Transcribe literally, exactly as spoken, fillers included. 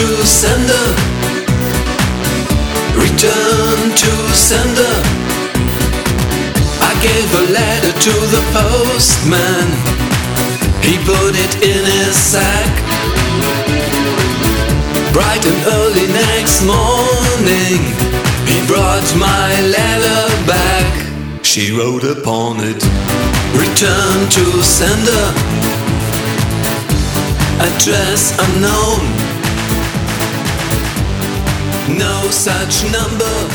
to sender. Return to sender. I gave a letter to the postman. He put it in his sack. Bright and early next morning, he brought my letter back. She wrote upon it, return to sender. Address unknown. No such number.